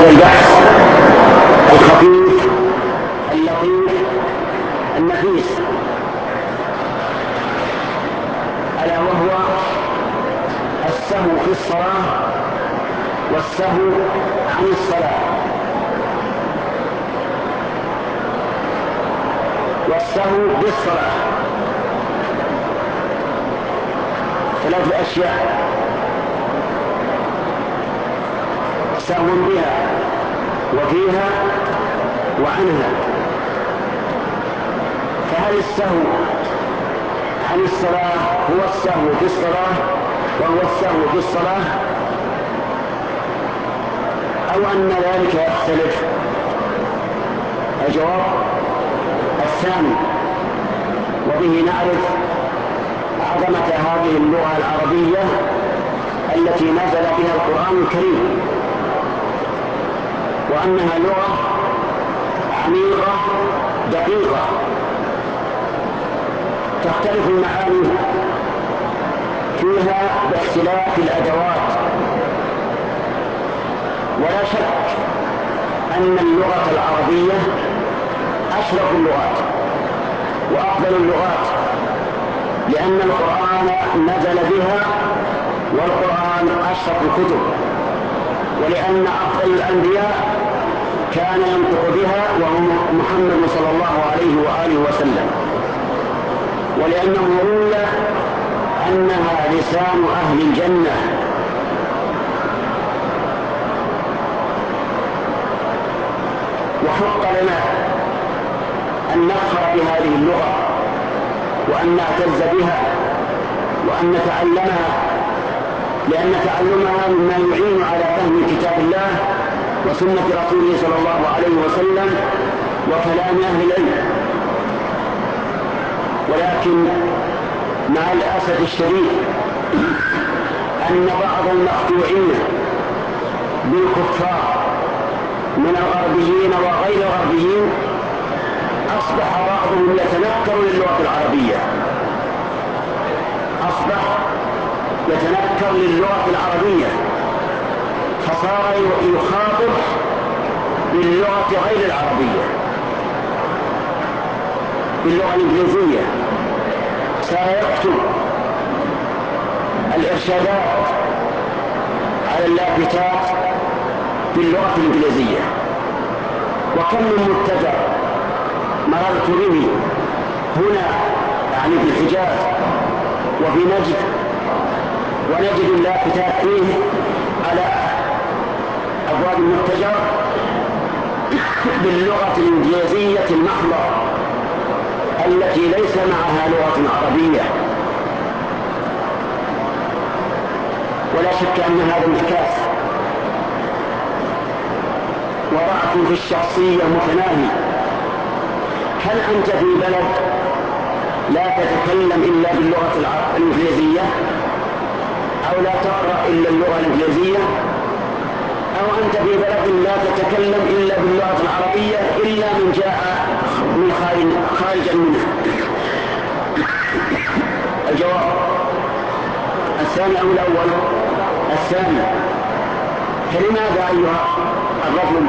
هذا البحث الخفيف اللطيف النفيس، ألا وهو السهو في الصلاة والسهو عن الصلاة. والسهو بالصلاة 3 أشياء: سهو بها وفيها وعنها. فهل السهو عن الصلاة هو السهو في الصلاة وهو السهو في الصلاة، أو أن ذلك يختلف؟ الجواب الثاني، وبه نعرف عظمة هذه اللغة العربية التي نزل بها القرآن الكريم، وأنها لغة عميقة دقيقة تختلف المعاني فيها باختلاف الأدوات. ولا شك أن اللغة العربية أشرف اللغات وأفضل اللغات، لأن القرآن نزل بها، والقرآن أشرف الكتب، ولأن أفضل الأنبياء كان ينطق بها وهو محمد صلى الله عليه وآله وسلم، ولأنه روي أنها لسان أهل الجنة. وحق لنا أن نفخر بهذه اللغة وأن نعتز بها وأن نتعلمها، لأن تعلمها مما يعين على فهم كتاب الله وسنة رسوله صلى الله عليه وسلم وكلام أهل العلم. ولكن مع الأسف الشديد أن بعض المخدوعين بالكفار من الغربيين وغير الغربيين أصبح بعضهم يتنكر للغة العربية، أصبح يتنكر للغة العربية، فصار يخاطب باللغة غير العربية، باللغة الإنجليزية. صار يكتب الإرشادات على اللافتات باللغة الإنجليزية. وكم من متجر مررت به هنا يعني في الحجاز وفي نجد، ونجد اللافتات فيه على أبواب المتجر باللغة الإنجليزية المحضة التي ليس معها لغة عربية. ولا شك أن هذا انعكاس وضعف في الشخصية متناهي. هل أنت في بلد لا تتكلم إلا باللغة الإنجليزية، أو لا تقرأ إلا اللغة الإنجليزية، أو أنت في بلد لا تتكلم إلا باللغة العربية إلا من جاء من خارجا منها؟ الجواب الثاني أو الأول؟ الثاني. فلماذا أيها الرجل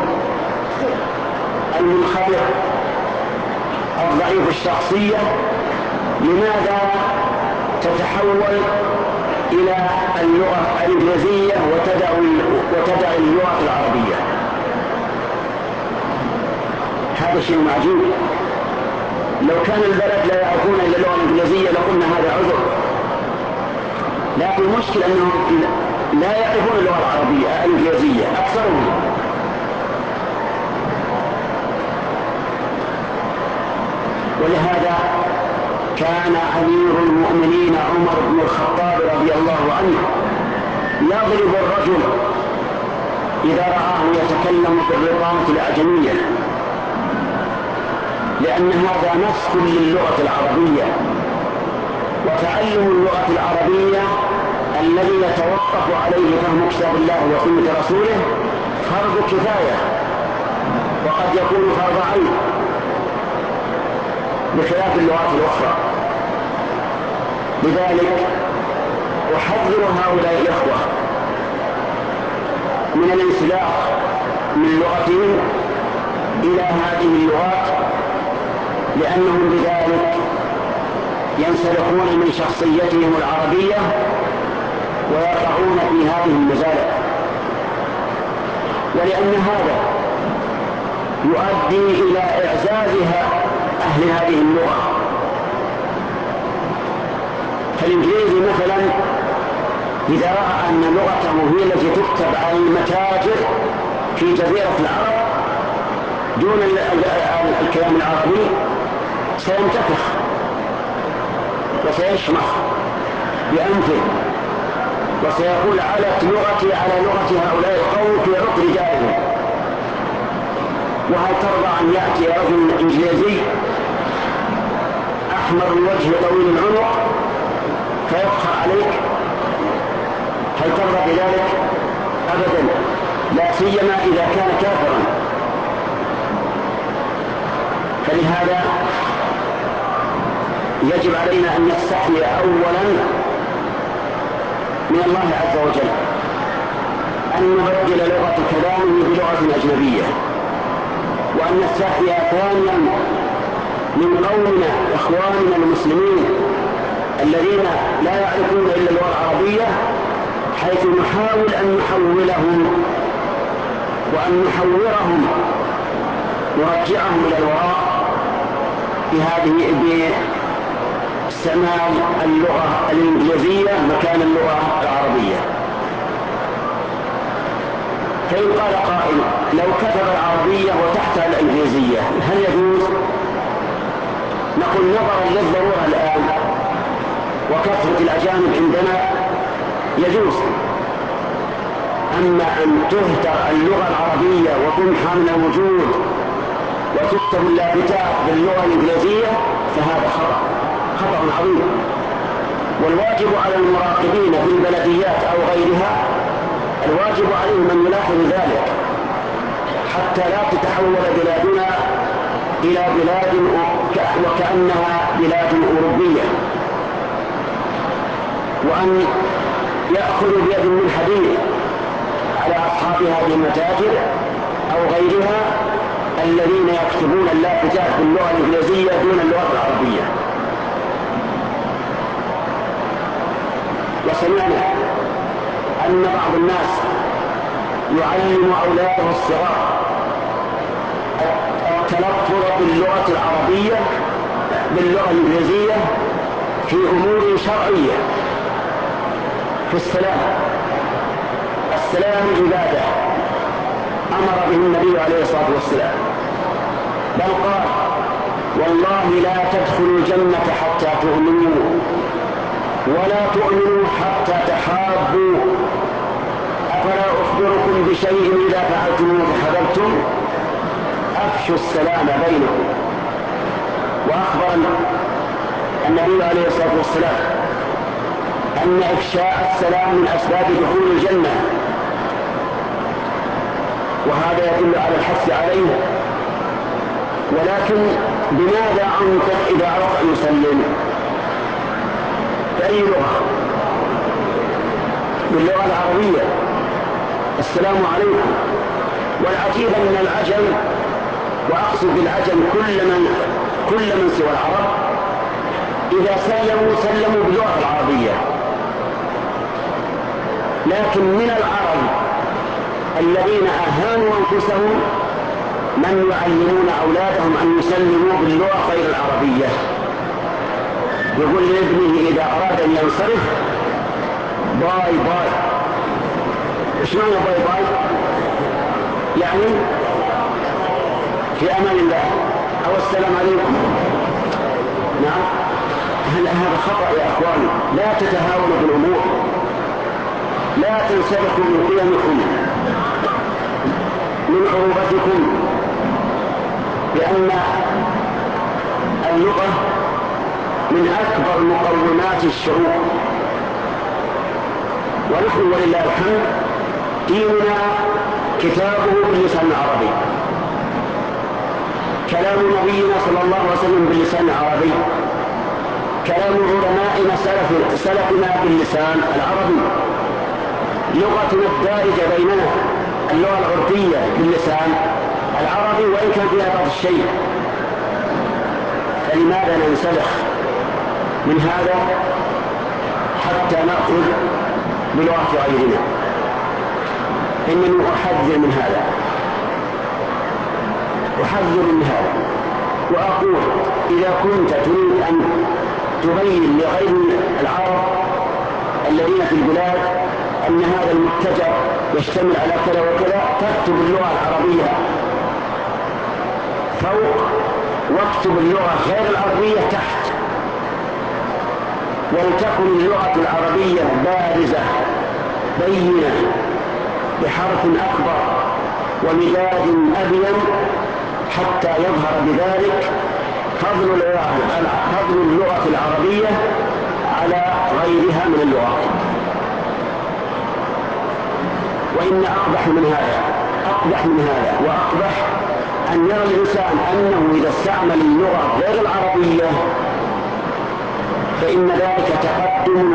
المنخفض الضعيف الشخصية، لماذا تتحول إلى اللغة الإنجليزية وتدع اللغة العربية؟ هذا شيء عجيب. لو كان البلد لا يعرفون إلا اللغة الإنجليزية لقلنا هذا عذر، لكن المشكلة أنهم لا يعرفون اللغة العربية الإنجليزية أكثرهم. ولهذا كان أمير المؤمنين عمر بن الخطاب رضي الله عنه يضرب الرجل إذا رآه يتكلم بالرقاة الأعجمية، لأن هذا نسخ للغة العربية. وتعلم اللغة العربية الذي يتوقف عليه فهم كتاب الله وسنة رسوله فرض كفاية، وقد يكون فرض عين بخلاف اللغات الأخرى. لذلك أحذر هؤلاء الإخوة من الانسلاخ من لغتهم إلى هذه اللغات، لأنهم بذلك ينسلخون من شخصيتهم العربية ويقعون في هذه المزالق، ولأن هذا يؤدي إلى إعزازها أهل هذه اللغة. فالإنجليزي مثلا إذا رأى أن لغته هي التي تكتب على المتاجر في جزيرة العرب دون الكلام العربي سينتفخ وسيشمخ بأنفه وسيقول علت لغتي على لغة هؤلاء القوم في عقر رجالهم. وهل ترضى أن يأتي رجل إنجليزي أحمر الوجه طويل العنق فيفخر عليك؟ هل ترضى بذلك؟ أبدا، لا سيما إذا كان كافرا. فلهذا يجب علينا أن نستحي أولا من الله عز وجل أن نبدل لغة كلامه بلغة أجنبية، وأن نستحي ثانيا من قومنا إخواننا المسلمين الذين لا يعرفون إلا اللغة العربية، حيث نحاول أن نحولهم وأن نحورهم نرجعهم إلى الوراء باستعمال اللغة الإنجليزية مكان اللغة العربية. فإن قال قائل لو كتب العربية وتحتها الإنجليزية هل يجوز؟ نقول نظرا للضرورة الآن وكثرة الأجانب عندنا يجوز، أما أن تهدر اللغة العربية وتمحى من الوجود وتكتب اللافتات باللغة الإنجليزية فهذا خطأ عظيم. والواجب على المراقبين في البلديات أو غيرها، الواجب عليهم أن يلاحظوا ذلك حتى لا تتحول بلادنا إلى بلاد وكأنها بلاد أوروبية، وأن يأخذوا بيد من حديد على أصحاب هذه المتاجر أو غيرها الذين يكتبون اللافتات باللغة الإنجليزية دون اللغة العربية. وسمعنا أن بعض الناس يعلم أولاده الصغار التلفظ باللغة العربية باللغة الإنجليزية في أمور شرعية. في السلام عبادة أمر به النبي عليه الصلاة والسلام، بل قال والله لا تدخلوا الجنة حتى تؤمنوا ولا تؤمنوا حتى تحابوا، أفلا أخبركم بشيء إذا فعلتموه تحاببتم؟ أفشوا السلام بينكم. وأخبر النبي عليه الصلاة والسلام أن إفشاء السلام من أسباب دخول الجنة، وهذا يدل على الحث عليه. ولكن بماذا أنطق إذا أردت أن يسلم؟ بأي لغة؟ باللغة العربية. السلام عليكم. والعجيب أن العجم، وأقصد بالعجم كل من سوى العرب، إذا سلموا باللغة العربية. لكن من العرب الذين أهانوا أنفسهم من يعلمون أولادهم أن يسلموا باللغة غير العربية. يقول لابنه إذا أراد أن ينصرف باي باي. إيش معنى باي باي؟ يعني في أمان الله أو السلام عليكم. نعم، هذا خطأ يا أخواني. لا تتهاونوا بالأمور، لا تنسلخوا من قيمكم من عروبتكم، لأن اللغة من أكبر مقومات الشعوب. ونحن ولله الحمد ديننا كتابه باللسان العربي، كلام نبينا صلى الله عليه وسلم باللسان العربي، كلام علمائنا سلفنا باللسان العربي، لغتنا الدارجة بيننا اللغة العرفية باللسان العربي وإن كان فيها بعض الشيء، فلماذا ننسلخ من هذا حتى نأخذ بلغة غيرنا؟ إنني أحذر من هذا، أحذر من هذا، وأقول إذا كنت تريد أن تبين لغير العرب الذين في البلاد أن هذا المتجر يشتمل على كذا وكذا، تكتب اللغة العربية فوق واكتب اللغة غير العربية تحت، ولتكن اللغة العربية بارزة بينة بحرف أكبر ومداد أبين حتى يظهر بذلك فضل اللغة العربية على غيرها من اللغات. وإن أقبح من هذا وأقبح أن يرى الإنسان أنه إذا استعمل اللغة غير العربية فإن ذلك تقدم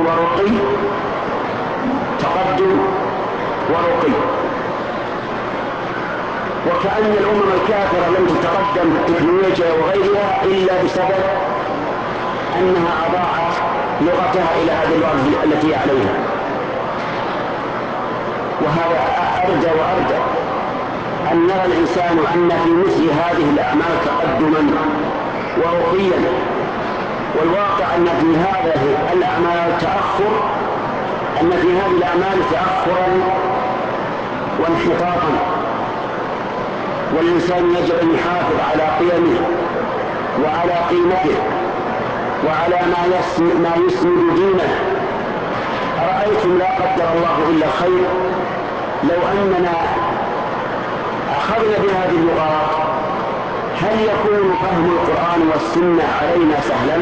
ورقي، وكأن الأمم الكافرة لم تتقدم بالتكنولوجيا وغيرها إلا بسبب أنها أضاعت لغتها إلى هذه اللغة التي عليها. وهذا أرجى وأرجى أن يرى الإنسان أن في مثل هذه الأعمال تقدما ورقيا، والواقع أن في هذه الأعمال تأخرا وانحطاطا، والإنسان يجب أن يحافظ على قيمه وعلى قيمته وعلى ما يسند دينه. أرأيتم لا قدر الله إلا خير لو أننا أخذنا بهذه اللغات هل يكون فهم القرآن والسنة علينا سهلا؟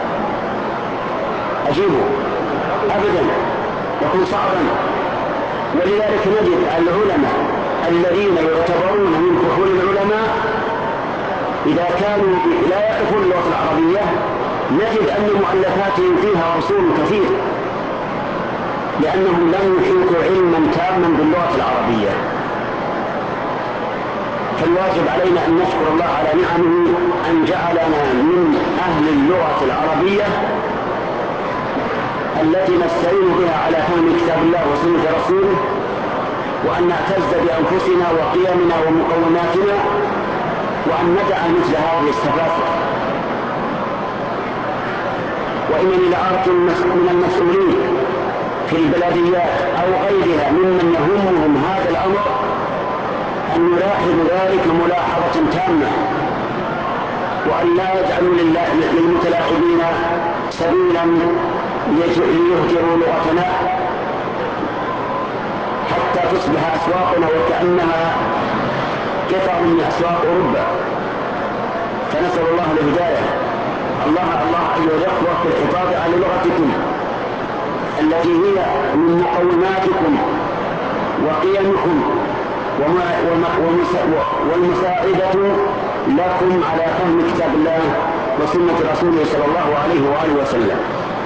أجيبه أبدا، يكون صعبا. ولذلك نجد العلماء الذين يعتبرون من فحول العلماء إذا كانوا لا يعرفون اللغة العربية نجد أن مؤلفاتهم فيها أصول كثير، لأنهم لم يحيطوا علما تاما باللغة العربية. فالواجب علينا أن نشكر الله على نعمه أن جعلنا من أهل اللغة العربية التي نستعين بها على فهم كتاب الله وسنة رسوله، وأن نعتز بأنفسنا وقيمنا ومقوماتنا، وأن ندع مثل هذه السفاسف. وإنني لأرجو من المسؤولين في البلديات أو غيرها ممن يهمهم هذا الأمر أن يلاحظوا ذلك ملاحظة تامة، وأن لا يجعلوا للمتلاعبين سبيلا ليهجروا لغتنا حتى تصبح أسواقنا وكأنها قطع من أسواق أوروبا. فنسأل الله الهداية. الله أيها الأخوة في الحفاظ على لغتكم التي هي من مقوماتكم وقيمكم والمساعدة لكم على فهم كتاب الله وسنة رسوله صلى الله عليه وآله وسلم.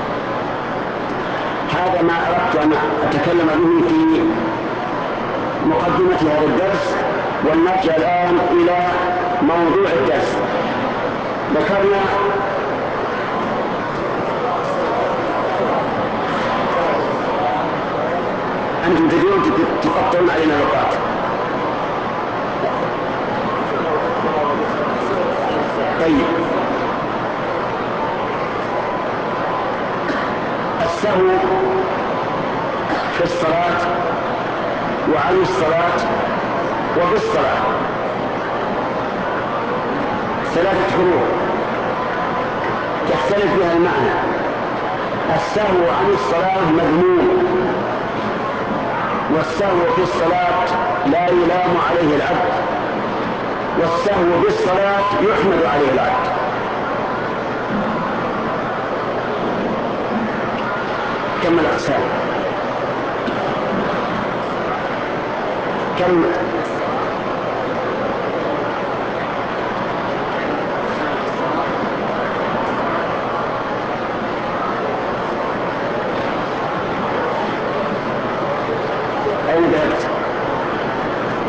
هذا ما أردت أن أتكلم به في مقدمة هذا الدرس، ونرجع الآن إلى موضوع الدرس. ذكرنا أنتم تجون تقطعون علينا نقاط. طيب، السهو في الصلاة وعن الصلاة وبالصلاة 3 حروف تختلف بها المعنى. السهو عن الصلاة مذموم، والسهو في الصلاة لا يلام عليه العبد، والسهو بالصلاة يحمد عليه العبد. كم الأقسام؟ كم؟ أين ذهبت؟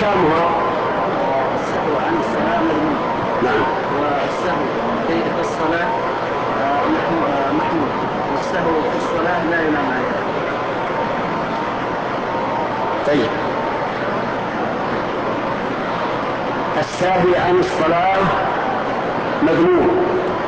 وأحكامها. السهو عن الصلاة مذموم. نعم. والسهو في الصلاة محمود، والسهو في الصلاة لا يلام عليه. طيب، الساهي عن الصلاة مذموم،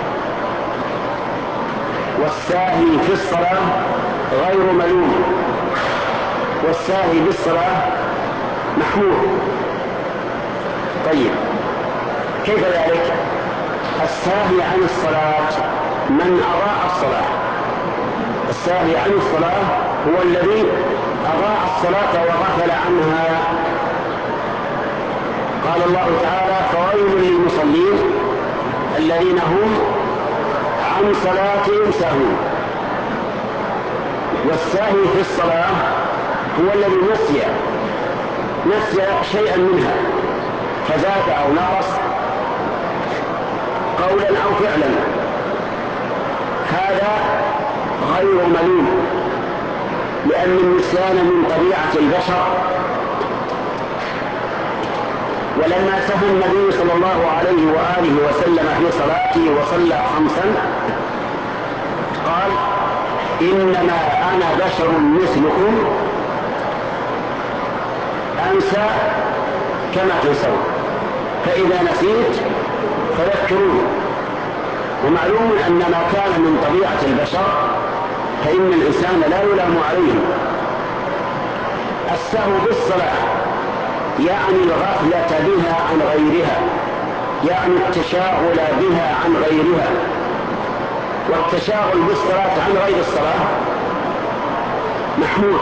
والساهي في الصلاة غير ملوم، والساهي بالصلاة محمود. طيب، كيف ذلك؟ الساهي عن الصلاة من أضاع الصلاة. الساهي عن الصلاة هو الذي أضاع الصلاة وغفل عنها. قال الله تعالى: فويل للمصلين الذين هم عن صلاتهم ساهون. والساهي في الصلاة هو الذي نسي شيئا منها فزاد أو نقص قولا أو فعلا، هذا غير ملوم، لأن النسيان من طبيعة البشر. ولما سهى النبي صلى الله عليه وآله وسلم في صلاته وصلى 5 قال: إنما أنا بشر مثلكم أنسى كما تنسون، فإذا نسيت فذكروني. ومعلوم أن ما كان من طبيعة البشر فإن الإنسان لا يلام عليه. السهو بالصلاة يعني الغفلة بها عن غيرها، يعني التشاغل بها عن غيرها. والتشاغل بالصلاة عن غير الصلاة محمود.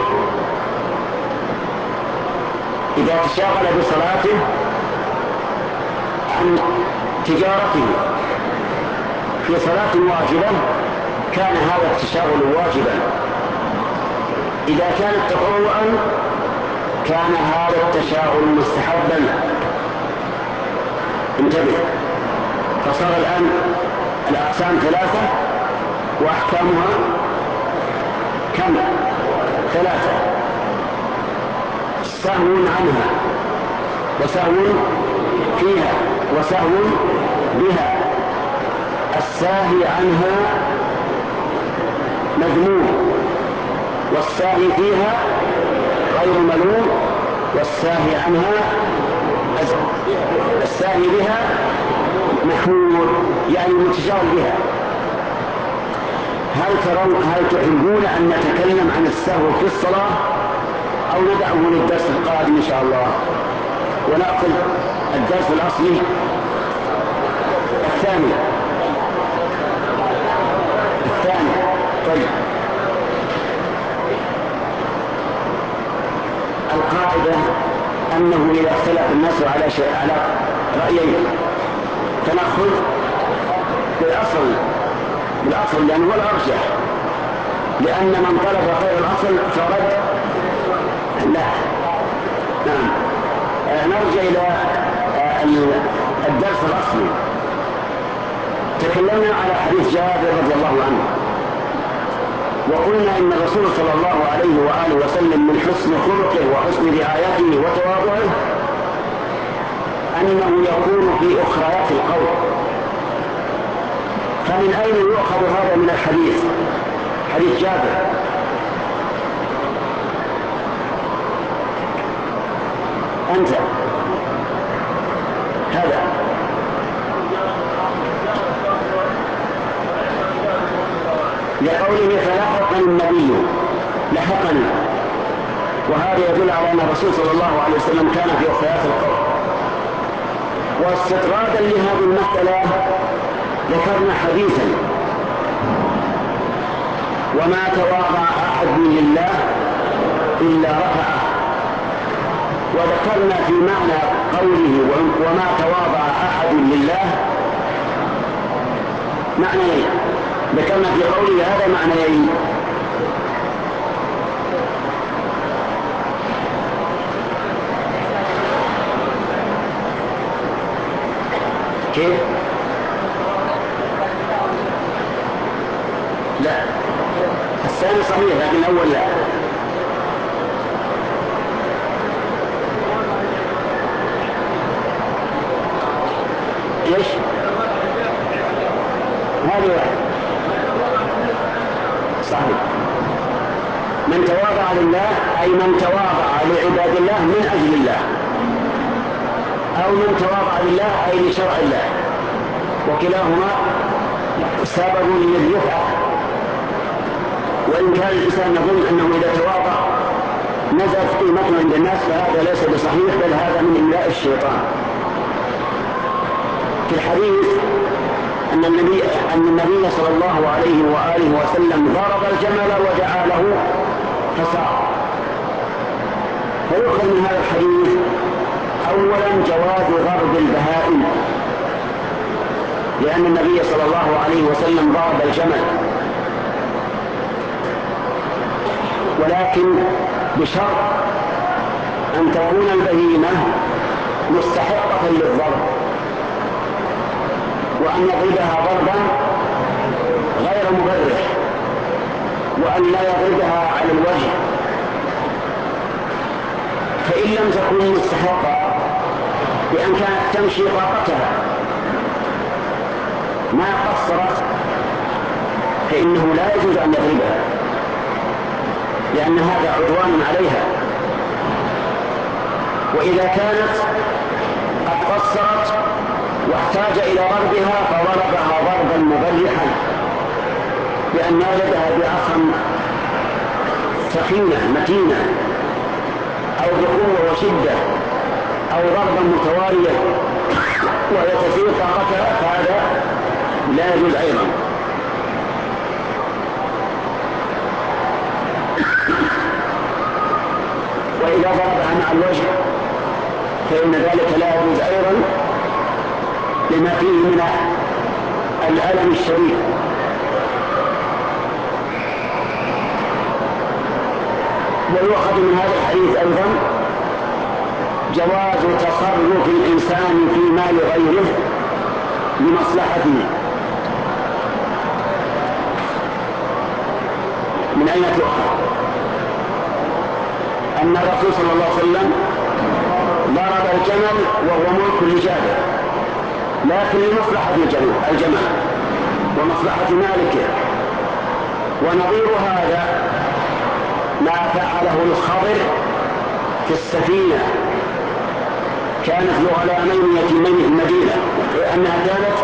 إذا تشاغل بصلاته عن تجارته في صلاة واجبة كان هذا التشاغل واجبا. إذا كانت تطوعا كان هذا التشاغل مستحبا. انتبه، فصار الآن الأقسام 3 وأحكامها كم؟ 3: سهو عنها، وسهو فيها، وسهو بها. الساهي عنها مذموم، والساهي فيها غير ملوم، والساهي عنها الساهي بها محمود، يعني متشاغل بها. هل تحبون أن نتكلم عن السهو في الصلاة أو ندعه للدرس القادم إن شاء الله ونأخذ الدرس الأصلي الثاني؟ طيب، القاعدة أنه إذا اختلف الناس على رأيين فنأخذ بالأصل لأنه هو الأرجح، لأن من طلب غير الأصل فرد لا. نعم، نرجع إلى الدرس الأصلي. تكلمنا على حديث جابر رضي الله عنه، وقلنا إن الرسول صلى الله عليه وآله وسلم من حسن خلقه وحسن رعايته وتواضعه أنه يكون في أخريات القول. فمن أين يؤخذ هذا من الحديث؟ حديث جابر. أنت هذا لقوله فلحقني النبي، لحقني، وهذا يدل على أن الرسول صلى الله عليه وسلم كان في أخريات القول. واستطرادا لهذه المسألة ذكرنا حديثا: وما تواضع أحد لله إلا رفعه. وذكرنا في معنى قوله وما تواضع أحد لله معنيين. ذكرنا في قوله هذا معنيين: كيف؟ لا، الثاني صحيح لكن الأول لا. ايش؟ هذه واحد صحيح. من تواضع لله أي من تواضع لعباد الله من أجل الله، أو من تواضع لله أي لشرع الله، وكلاهما سبب للرفعة. وإن كان الإنسان يظن أنه إذا تواضع نزلت قيمته عند الناس فهذا ليس بصحيح، بل هذا من إملاء الشيطان. في الحديث أن النبي صلى الله عليه وآله وسلم ضرب الجمل ودعا له فسار. فيؤخذ من هذا الحديث أولا جواز ضرب البهائم، لأن النبي صلى الله عليه وسلم ضرب الجمل، ولكن بشرط أن تكون البهيمة مستحقة للضرب، وأن يضربها ضربا غير مبرح، وأن لا يضربها على الوجه. فإن لم تكن مستحقة بأن كانت تمشي طاقتها ما قصرت فإنه لا يجوز أن يضربها، لأن هذا عدوان عليها. وإذا كانت قد قصرت واحتاج إلى ضربها فضربها ضربا مبرحا بأن يضربها بعصا ثخينة متينة أو بقوة وشدة أو ضربا متوالية وهي تسير طاقتها، فهذا لا يجوز أيضا. وإذا ضربها مع الوجه فإن ذلك لا يجوز أيضا لما فيه من الألم الشديد. ويؤخذ من هذا الحديث أيضا جواز تصرف الإنسان في مال غيره لمصلحته. من أين تؤخذ؟ أن الرسول صلى الله عليه وسلم ضرب الجمل وهو ملك لجابر، لكن لمصلحة الجمل ومصلحة مالكه. ونظير هذا ما فعله الخضر في السفينة، كانت لغلامين يتيمين في المدينة، لأنها كانت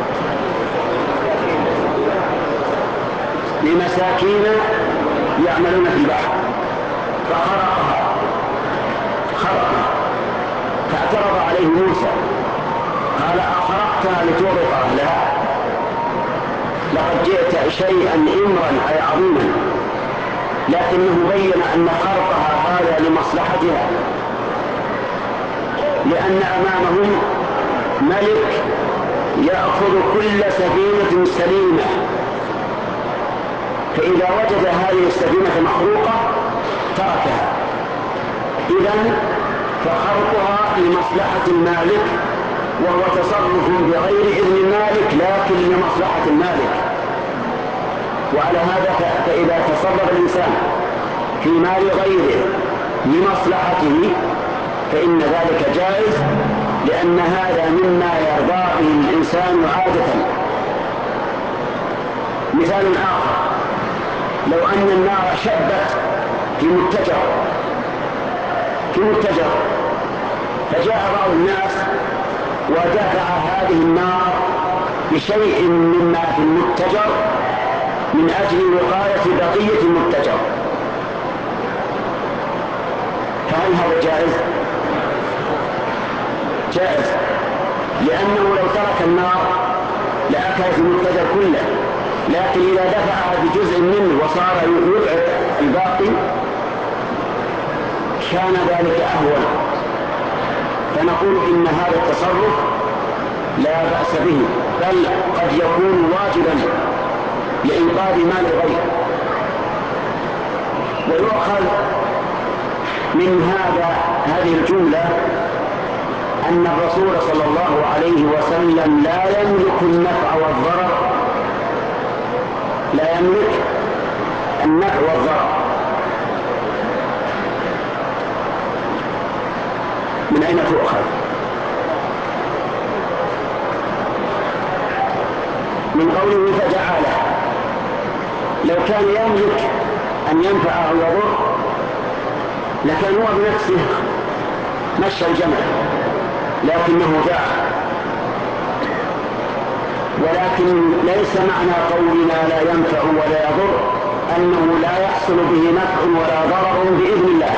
لمساكين يعملون في البحر، فخرقها فاعترض عليه موسى قال أخرقتها لتغرق أهلها؟ لقد جئت شيئا إمرا أي عظيما. لكنه بين أن خرقها هذا لمصلحتها، لأن أمامهم ملك يأخذ كل سفينة سليمة، فإذا وجد هذه السفينة مخروقة تركها. إذن فخرقها لمصلحة المالك، وهو تصرف بغير إذن المالك لكن لمصلحة المالك. وعلى هذا فإذا تصرف الإنسان في مال غيره لمصلحته فإن ذلك جائز، لأن هذا مما يرضى به الإنسان عادة. مثال آخر: لو أن النار شبت في متجر فجاء بعض الناس ودفع هذه النار بشيء مما في المتجر من أجل وقاية بقية المتجر، فهل هذا جائز؟ جائز، لأنه لو ترك النار لأكلت المتجر كله، لكن إذا دفعها بجزء منه وصار يبعد الباقي كان ذلك أهون. فنقول إن هذا التصرف لا بأس به، بل قد يكون واجبا لإنقاذ مال الغير. ويؤخذ من هذه الجملة أن الرسول صلى الله عليه وسلم لا يملك النفع والضرر، لا يملك النفع والضرر. من أين تؤخذ؟ من قوله فجعله. لو كان يملك أن ينفع أو يضر لكان هو بنفسه مشى الجمل، لكنه جعل. ولكن ليس معنى قولنا لا ينفع ولا يضر أنه لا يحصل به نفع ولا ضرر بإذن الله،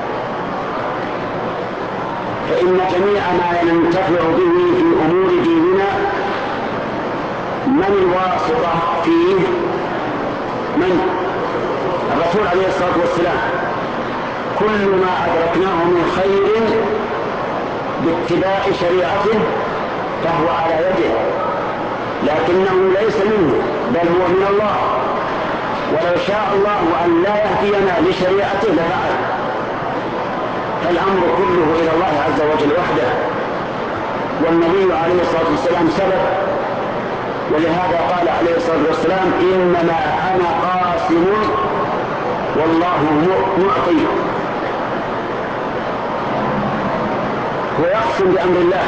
فإن جميع ما ننتفع به في أمور ديننا من الواسطة فيه؟ من؟ الرسول عليه الصلاة والسلام. كل ما أدركناه من خير باتباع شريعته فهو على يده، لكنه ليس منه بل هو من الله، ولو شاء الله أن لا يهدينا لشريعته لفعل. فالأمر كله إلى الله عز وجل وحده، والنبي عليه الصلاة والسلام سبب، ولهذا قال عليه الصلاة والسلام إنما أنا قاسم والله معطي. ويقسم بأمر الله،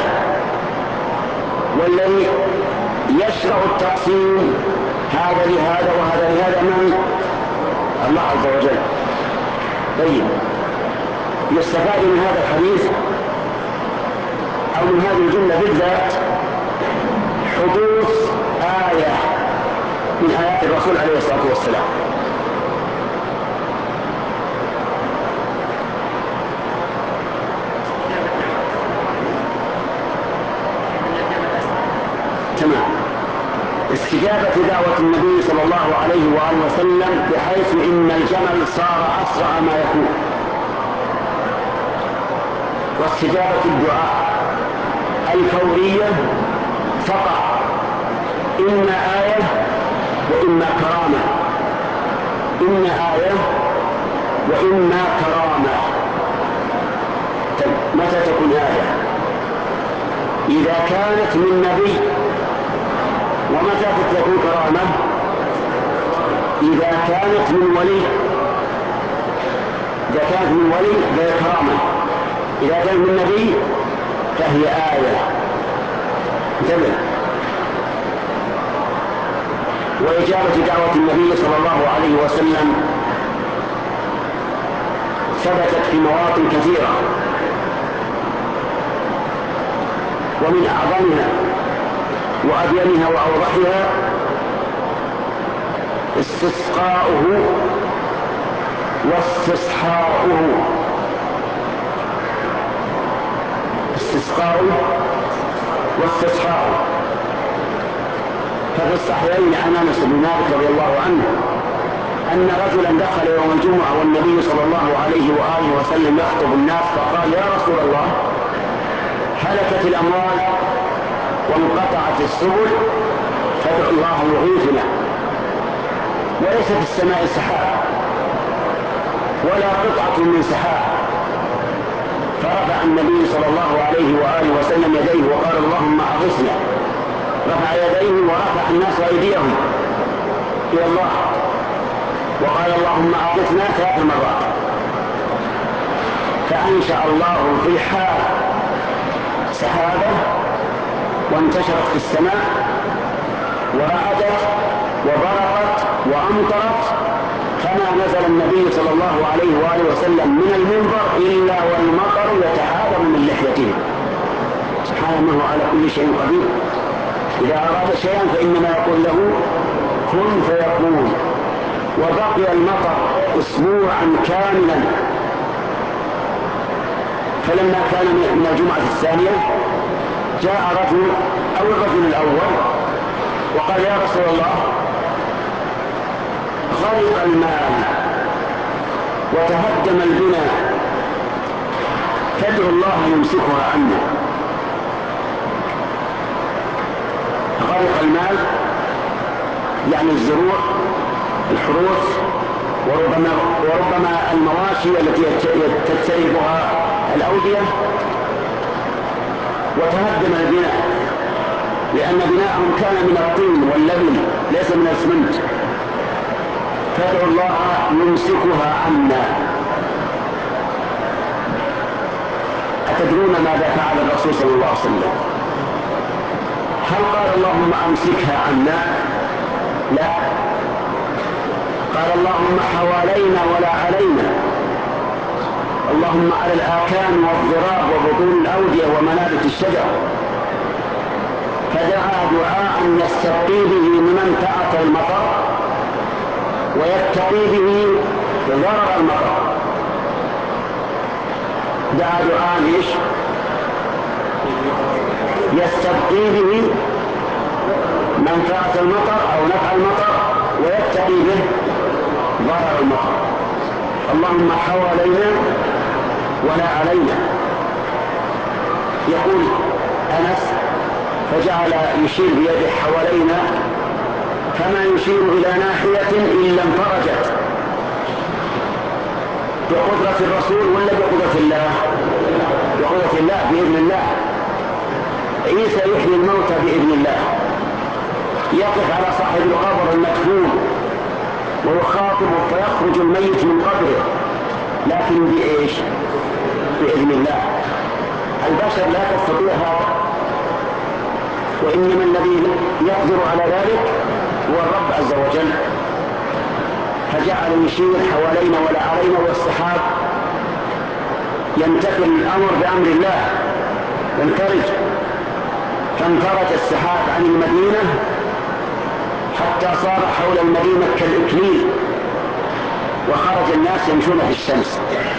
والذي يشرع التقسيم هذا لهذا وهذا لهذا من؟ الله عز وجل. طيب، يستفاد من هذا الحديث أو من هذه الجملة بالذات حدوث آية من آيات الرسول عليه الصلاة والسلام. تمام. استجابة دعوة النبي صلى الله عليه وآله وسلم بحيث إن الجمل صار أسرع ما يكون، واستجابة الدعاء الفورية فقط، إما آية وإما كرامة، إما آية وإما كرامة. متى تكون آية؟ إذا كانت من نبي. ومتى تكون كرامة؟ إذا كانت من ولي. إذا كانت من ولي فهي كرامة، إذا كانت من نبي فهي آية. انتبه. وإجابة دعوة النبي صلى الله عليه وسلم ثبتت في مواطن كثيرة، ومن أعظمها وأبينها وأوضحها استسقاؤه واستصحاؤه. استسقاؤه واستصحاؤه. ففي الصحيحين عن أنس بن مالك رضي الله عنه أن رجلا دخل يوم الجمعة والنبي صلى الله عليه وآله وسلم يخطب الناس، فقال يا رسول الله هلكت الأموال وانقطعت السبل فادع الله يغيثنا، وليس في السماء سحاب ولا قطعة من سحاب. فرفع النبي صلى الله عليه وآله وسلم يديه وقال اللهم أغثنا. رفع يديه ورفع الناس أيديهم إلى الله وقال اللهم أغثنا 3 مرات. فأنشأ الله في الحال سحابة وانتشرت في السماء ورعدت وبرقت وأمطرت، فما نزل النبي صلى الله عليه وآله وسلم من المنبر إلا والمطر يتحادر من لحيته. سبحانه انه على كل شيء قدير. إذا أراد شيئا فإنما يقول له كن فيكون. وبقي المطر أسبوعا كاملا، فلما كان من الجمعة الثانية جاء رجل أو الرجل الأول وقال يا رسول الله غرق المال وتهدم البناء فادعوا الله يمسكها عنا. غرق المال يعني الزروع الحروث وربما المواشي التي تجتلبها الأودية، وتهدم البناء لأن بناءهم كان من الطين واللبن ليس من الاسمنت، فادعوا الله يمسكها عنا. أتدرون ماذا فعل الرسول صلى الله عليه وسلم؟ هل قال اللهم أمسكها عنا؟ لا، قال اللهم حوالينا ولا علينا، اللهم على الآكام والضراب وبطون الأودية ومنابت الشجر. فدعا دعاء يستقي به منفعة المطر ويتقي به ضرر المطر. دعا دعاء ايش؟ يستبقي به منفعة المطر أو نفع المطر ويتقي به ضرر المطر. اللهم حوالينا ولا علينا. يقول أنس فجعل يشير بيده حوالينا كما يشير إلى ناحية إلا انفرجت، بقدرة الرسول ولا بقدرة الله؟ بقدرة الله، بإذن الله. عيسى يحيي الموتى بإذن الله، يقف على صاحب القبر المدفون ويخاطبه فيخرج الميت من قبره، لكن بإيش؟ بإذن الله. البشر لا تستطيع هذا، وإنما الذي يقدر على ذلك هو الرب عز وجل. فجعل يشير حوالينا ولا علينا، والسحاب ينتقل الأمر بأمر الله ينفرج، فانفرج السحاب عن المدينة حتى صار حول المدينة كالإكليل، وخرج الناس يمشون في الشمس.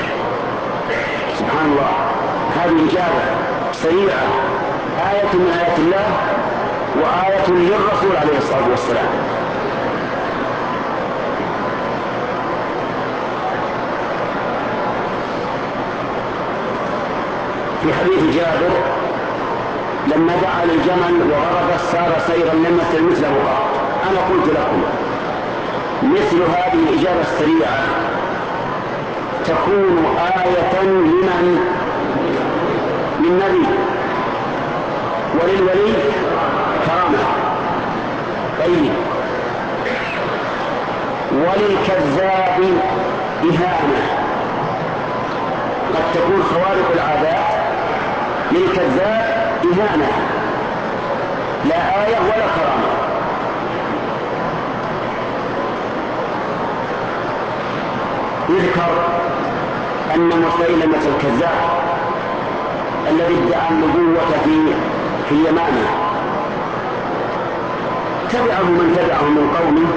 سبحان الله، هذه إجابة سريعة، آية من آيات الله وآية للرسول عليه الصلاة والسلام. في حديث جابر لما دعا للجمل وغرب صار سيرا لم يصل مثله قط. أنا قلت لكم مثل هذه الإجابة السريعة تكون آية لمن؟ للنبي وللولي كرامة. طيب، وللكذاب إهانة. قد تكون خوارق العادات للكذاب إهانة، لا آية ولا كرامة. يذكر أن مسيلمة الكذاب الذي ادعى النبوة في يمانه تبعه من تبعه من قومه،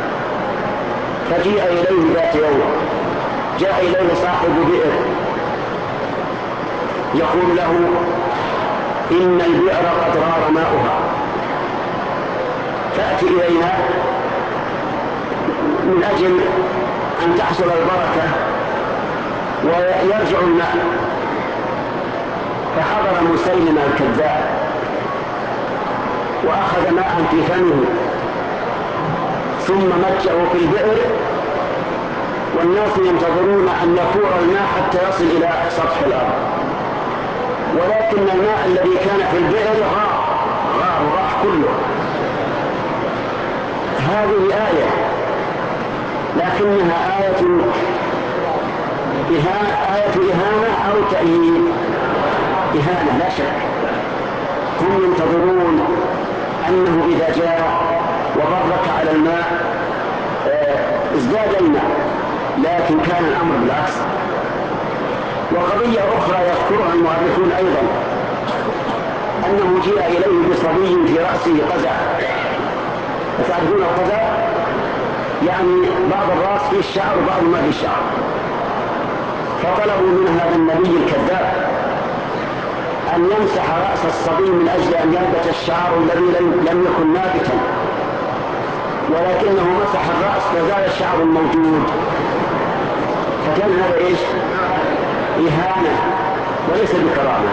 فجيء إليه ذات يوم، جاء إليه صاحب بئر يقول له إن البئر قد غار ماؤها، فأتي إلينا من أجل أن تحصل البركة ويرجع الماء. فحضر مسيلمة الكذاب وأخذ ماء في فمه ثم مجه في البئر، والناس ينتظرون أن يفور الماء حتى يصل إلى سطح الأرض، ولكن الماء الذي كان في البئر راح كله. هذه آية، لكنها آية إهانة أو تأييد. إهانة لا شك. هم ينتظرون أنه إذا جاء وبرك على الماء ازداد الماء، لكن كان الأمر بالعكس. وقضية أخرى يذكرها المؤرخون أيضا أنه جاء إليه بصبي في رأسه قزع. تعرفون القزع؟ يعني بعض الرأس فيه الشعر وبعض ما فيه الشعر. فطلبوا من هذا النبي الكذاب أن يمسح رأس الصبي من أجل أن ينبت الشعر الذي لم يكن نابتا، ولكنه مسح الرأس فزال الشعر الموجود. فكان هذا إيش؟ إهانة وليس بكرامة.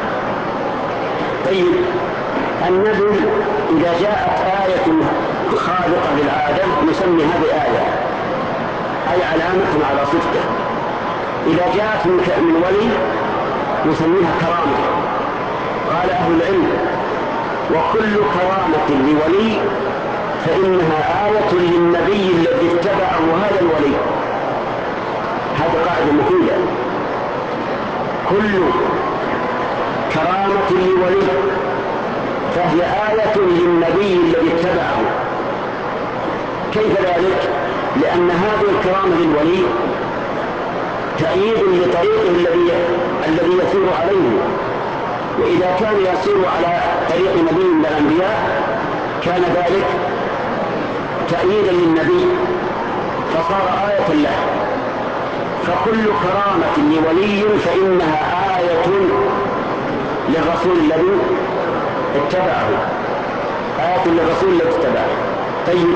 طيب، النبي إذا جاءت آية خارقة للعادة نسمي هذه آية، أي علامة على صدقه. إذا جاءت من ولي نسميها كرامة. قال أهل العلم وكل كرامة لولي فإنها آية للنبي الذي اتبعه هذا الولي. هذه قاعدة مفيدة. كل كرامة لولي فهي آية للنبي الذي اتبعه. كيف ذلك؟ لأن هذه الكرامة للولي تأييد لطريقه الذي يسير عليه، وإذا كان يسير على طريق نبي من الأنبياء كان ذلك تأييدا للنبي فصار آية له. فكل كرامة لولي فإنها آية للرسول الذي اتبعه، آية للرسول الذي اتبعه. طيب،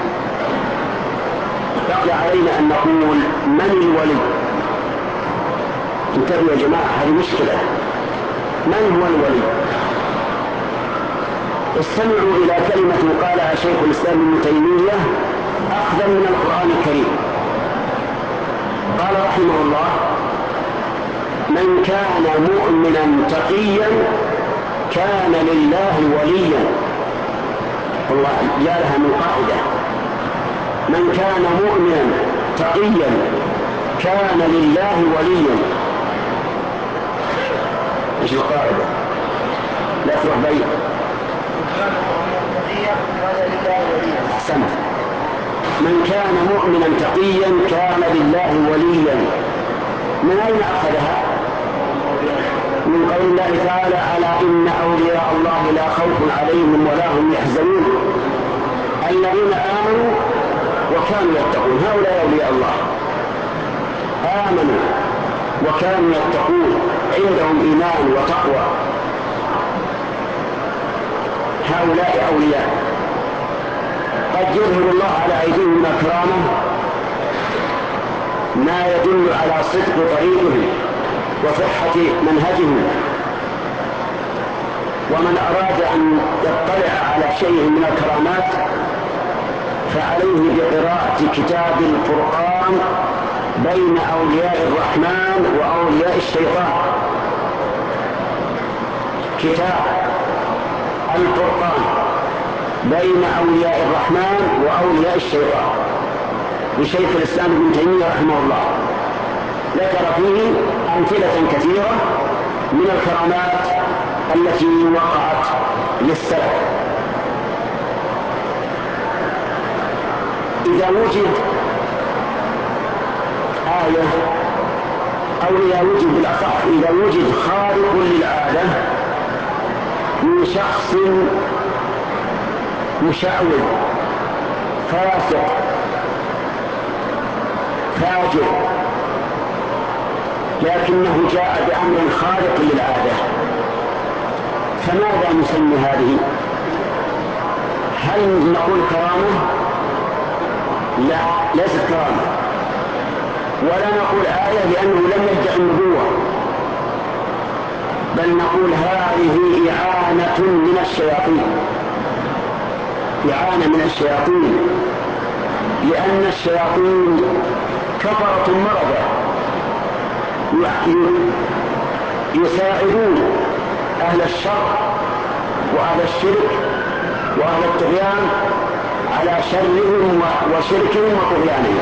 بقي علينا أن نقول من الولي؟ انتبهوا يا جماعة، هذه مشكلة. من هو الولي؟ استمعوا إلى كلمة قالها شيخ الإسلام ابن تيمية أخذا من القرآن الكريم. قال رحمه الله: من كان مؤمنا تقيا كان لله وليا. الله جعلها من قاعدة: من كان مؤمنا تقيا كان لله وليا. ايش القاعدة؟ لا تروح بعيد. أحسنت. من كان مؤمنا تقيا كان لله وليا. من أين أخذها؟ من قول الله تعالى: ألا إن أولياء الله لا خوف عليهم ولا هم يحزنون الذين آمنوا وكانوا يتقون. هؤلاء أولياء الله، آمنوا وكانوا يتقون، عندهم إيمان وتقوى، هؤلاء أولياء. قد يظهر الله على أيديهم من الكرامة ما يدل على صدق طريقهم وصحة منهجهم. ومن أراد أن يطلع على شيء من الكرامات فعليه بقراءة كتاب الفرقان بين أولياء الرحمن وأولياء الشيطان. كتاب الفرقان بين أولياء الرحمن وأولياء الشيطان لشيخ الإسلام ابن تيمية رحمه الله، ذكر فيه أمثلة كثيرة من الكرامات التي وقعت للسلف. إذا وجد آية أو إذا وجد بالأصح إذا وجد خارق للعادة من شخص مشاور فاسق فاجر لكنه جاء بأمر خارق للعادة، فماذا نسمي هذه؟ هل نقول كرامة؟ لا، ليست كرامة. ولا نقول آية لأنه لم يدعي النبوة، بل نقول هذه إعانة من الشياطين، إعانة من الشياطين، لأن الشياطين كفرة مرضى يساعدون أهل الشر وأهل الشرك وأهل الطغيان على شرهم وشركهم وطغيانهم.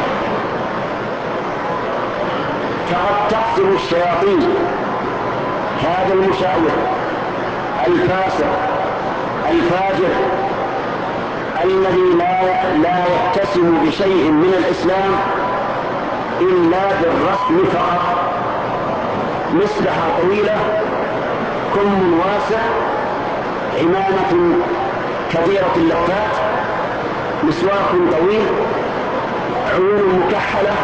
فقد تقسم الشياطين هذا المشاور الفاسق الفاجر الذي لا يتسم بشيء من الإسلام إلا بالرسم فقط، مصلحة طويلة، كم واسع، عمامة كثيرة اللفات، مسواك طويل، عيون مكحلة،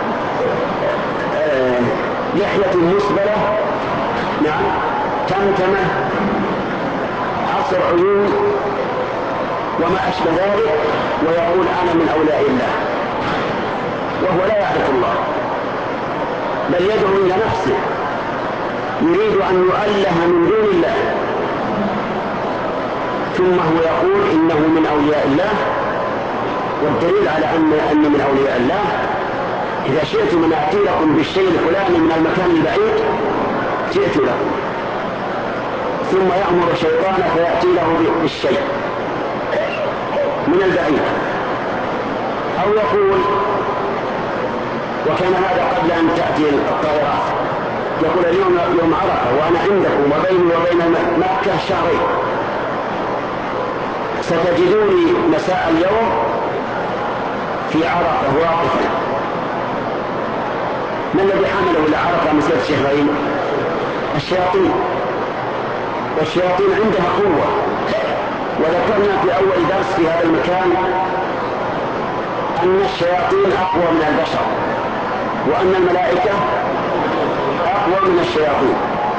لحية مسبلة، نعم، تمتمة، عصر عيون وما أشبه ذلك، ويقول أنا من أولياء الله وهو لا يعرف الله، بل يدعو إلى نفسه، يريد أن يؤله من دون الله، ثم هو يقول إنه من أولياء الله. والدليل على أن من أولياء الله: إذا شئتم أن أتي لكم بالشيء الفلاني من المكان البعيد جئت لكم، ثم يأمر الشيطان فيأتي له بالشيء من البعيد. أو يقول، وكان هذا قبل أن تأتي الطائرات، يقول اليوم يوم عرفة وأنا عندكم وبيني وبين مكة شهرين، ستجدوني مساء اليوم في عرفة واقفا. ما الذي حمله إلى عرفة مسيرة الشيخ إبراهيم؟ الشياطين، والشياطين عندها قوة. وذكرنا في أول درس في هذا المكان أن الشياطين أقوى من البشر، وأن الملائكة أقوى من الشياطين.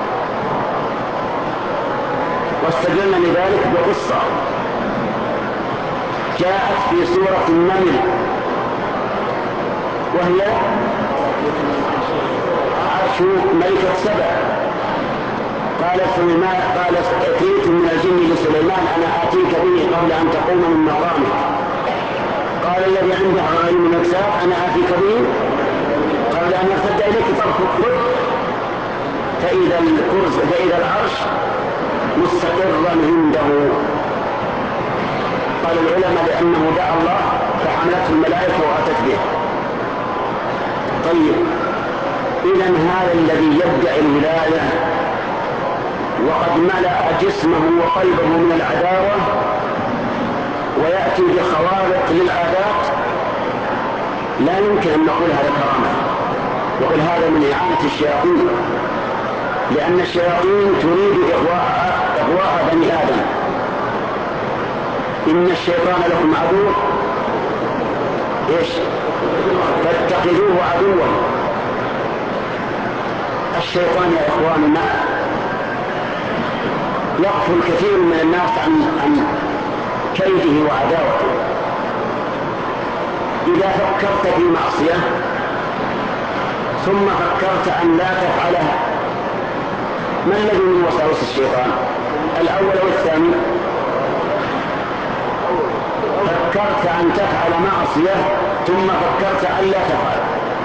واستدلنا لذلك بقصة جاءت في سورة النمل، وهي عرش ملكة سبع. قال عفريت من الجن لسليمان أنا آتيك به قبل أن تقوم من مقامك. قال الذي عنده علم من الكتاب أنا آتيك به قبل أن يرتد إليك طرفك، فإذا العرش مستقرا عنده. قال العلماء لأنه دعا الله فحملته الملائكة وأتت به. طيب، إذن هذا الذي يدعي الولاية وقد ملأ جسمه وقلبه من العداوة ويأتي بخوارق للعادات، لا يمكن أن نقول هذا كرامة، وقل هذا من إعانة الشياطين، لأن الشياطين تريد إغواء بني آدم. إن الشيطان لكم عدو فاتخذوه عدوا. الشيطان يا إخواننا يغفل كثير من الناس عن كيده وعداوته. إذا فكرت في معصية ثم فكرت أن لا تفعلها، ما الذي من وساوس الشيطان؟ الأول أو الثاني؟ فكرت أن تفعل معصية ثم فكرت أن لا تفعل،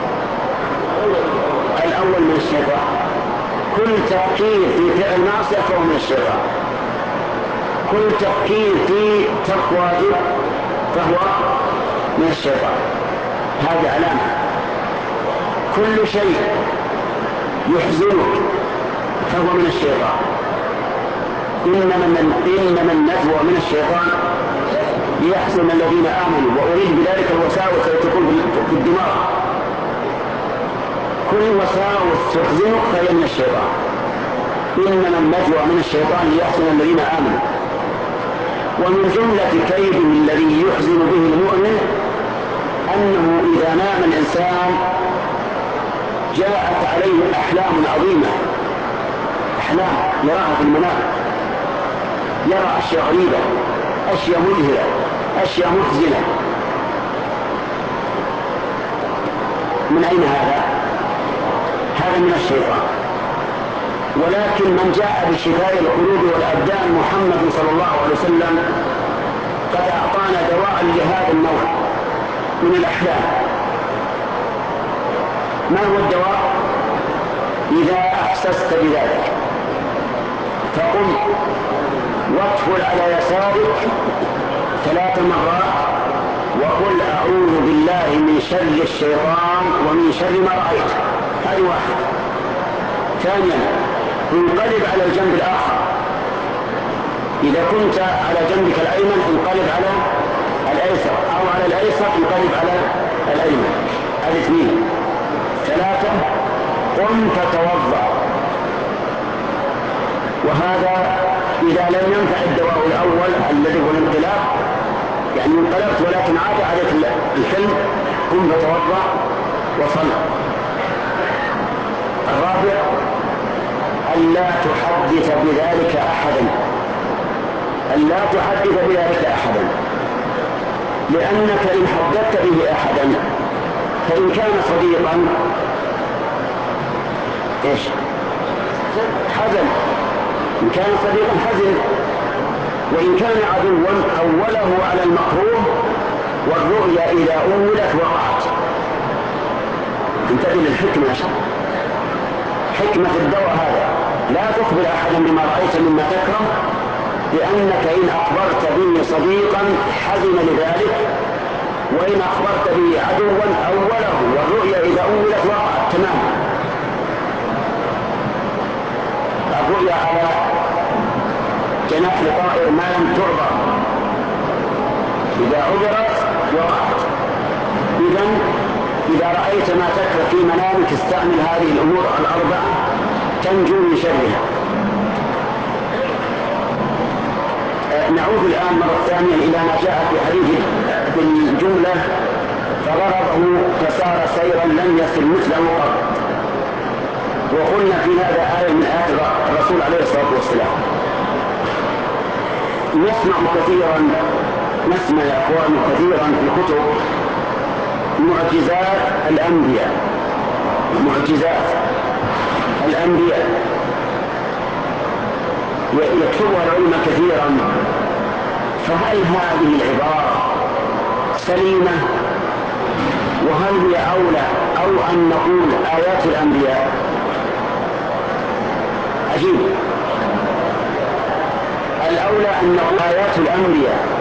الأول من الشيطان. كل تفكير في فعل معصية فهو من الشيطان، كل تفكير في ترك واجب فهو من الشيطان. هذه علامة. كل شيء يحزنك فهو من الشيطان. إنما النجوى من الشيطان ليحزن الذين آمنوا، وأريد بذلك الوساوس التي تكون في الدماغ. كل وساوس تحزنك فهي من الشيطان. إنما النجوى من الشيطان ليحزن الذين آمنوا. ومن جملة كيده الذي يحزن به المؤمن أنه إذا نام الإنسان جاءت عليه أحلام عظيمة، أحلام يراها في المنام، يرى أشياء غريبة، أشياء مذهلة، أشياء محزنة. من أين هذا؟ هذا من الشيطان. ولكن من جاء بشفاء القلوب والأبدان محمد صلى الله عليه وسلم قد أعطانا دواء لهذا النوع من الأحلام. ما هو الدواء؟ إذا أحسست بذلك فقم وادخل على يسارك 3 مرات وقل أعوذ بالله من شر الشيطان ومن شر ما رأيت. هذه واحد. ثانيا، انقلب على الجنب الآخر. إذا كنت على جنبك الأيمن انقلب على الأيسر، أو على الأيسر انقلب على الأيمن. الاثنين. 3، قم فتوضأ. وهذا إذا لم ينفع الدواء الأول الذي هو الانقلاب، يعني انقلبت ولكن عاد عليك الحلم، قم فتوضأ وصل. الرابع، ألا تحدث بذلك أحدا، ألا تحدث بذلك أحدا، لأنك إن حدثت به أحدا فإن كان صديقا حزن، إن كان صديقا حزن، وإن كان عدوا أوله على المكروه، والرؤيا إذا أولت وقعت. انتبه للحكمة، حكمة الدواء هذا. لا تخبر أحدا بما رأيت مما تكره، لأنك إن أخبرت به صديقا حزن لذلك، وإن أخبرت به عدوا أوله والرؤيا إذا أولت وقعت تماما. الرؤيا على جناح طائر ما لم تعبر إذا عبرت وقعت. إذن إذا رأيت ما تكره في منامك استعمل هذه الأمور الأربعة تنجو من شرها. نعود الآن مرة ثانية إلى ما جاء في حديث بالجملة فضربه فسار سيرا لم يسر مثله قط. وقلنا في هذا آية من آيات الرسول عليه الصلاة والسلام. نسمع يا أخوان كثيرا في كتب معجزات الأنبياء، يكتبها العلماء كثيرا. فهل هذه العبارة سليمة؟ وهل هي أولى أو أن نقول آيات الأنبياء؟ عجيب. الأولى أن نقول آيات الأنبياء